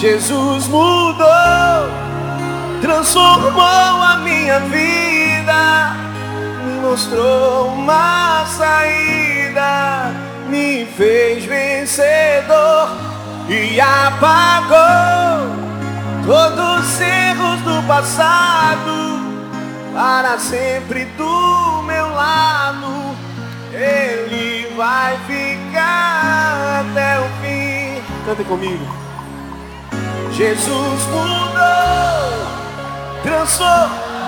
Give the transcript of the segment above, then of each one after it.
Jesus mudou, transformou a minha vida, me mostrou uma saída, me fez vencedor e apagou todos os erros do passado, para sempre do meu lado. Ele vai ficar até o fim. Canta comigo. Jesus mudou, transformou,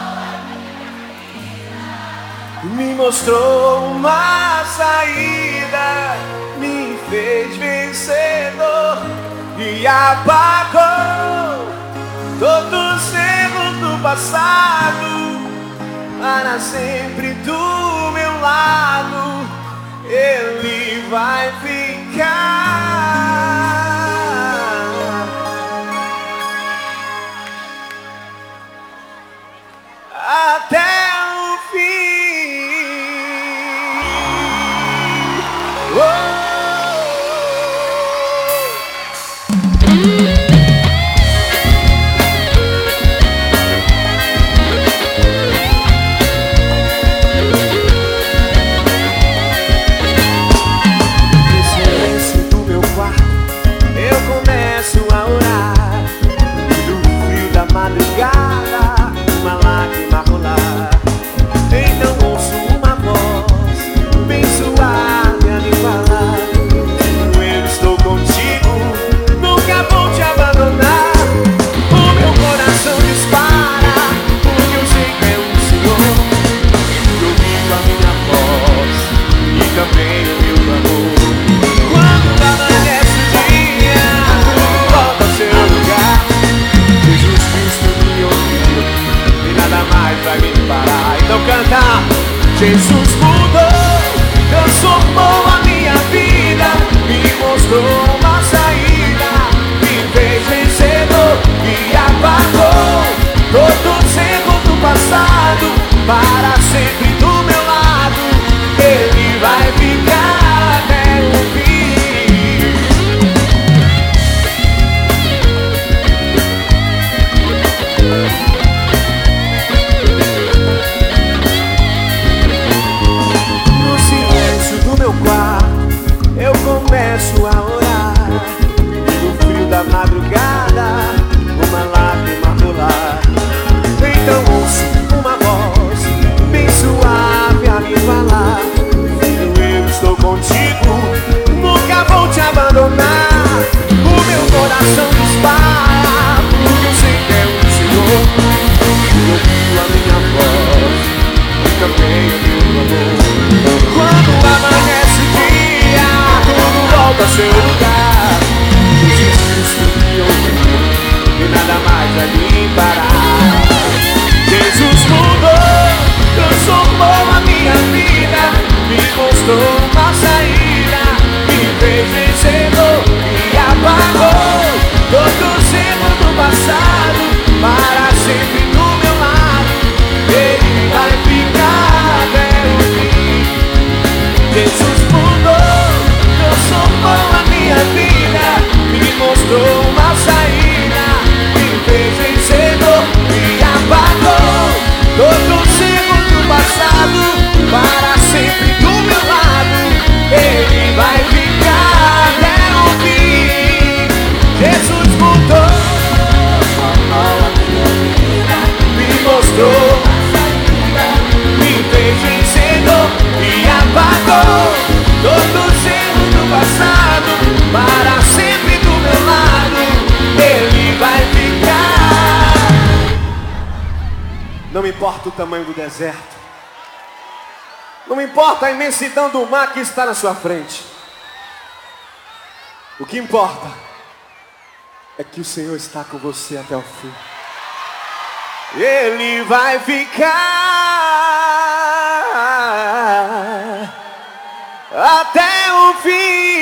me mostrou uma saída, me fez vencedor e apagou todos os erros do passado, para sempre do meu lado. Ele vai ficar até o fim. No silêncio do meu quarto eu começo a orar, no frio da madrugada uma lágrima rolar. Então ouço uma voz bem suave a me falar: eu estou contigo, nunca vou te abandonar. O meu coração dispara, porque eu sei que é o Senhor que ouviu a minha voz e também o meu amor. Quando amanhece o dia, tudo volta ao seu lugar. Jesus Cristo me ouviu e nada mais vai me parar. Então canta. Jesus mudou, transformou a minha vida, me mostrou uma saída, me fez vencedor e apagou todos os erros do passado, para sempre do meu lado. Ele vai ficar até o fim. No silêncio do meu quarto eu começo a orar, no frio da madrugada uma lágrima rolar. Então ouço uma voz bem suave a me falar: filho, eu estou contigo, nunca vou te abandonar. O meu coração dispara, porque eu sei que é o Senhor que ouviu a minha voz e também o meu amor. Quando amanhece o dia, tudo volta ao seu lugar. Jesus Cristo me ouviu e nada mais vai me parar. Jesus mudou, transformou a minha vida, me mostrou uma saída, me fez vencedor e apagou todos os erros do passado, para sempre do meu lado. Ele vai ficar até o fim. Jesus mudou, transformou a minha vida, me mostrou uma saída, me fez vencedor e apagou todos os erros do passado, para sempre do meu lado. Ele vai ficar até o fim. Jesus mudou, transformou a minha vida, me mostrou uma saída, me fez vencedor e apagou todos os erros do passado, para sempre do meu lado. Ele vai ficar. Não me importa o tamanho do deserto, não me importa a imensidão do mar que está na sua frente. O que importa é que o Senhor está com você até o fim. Ele vai ficar até o fim.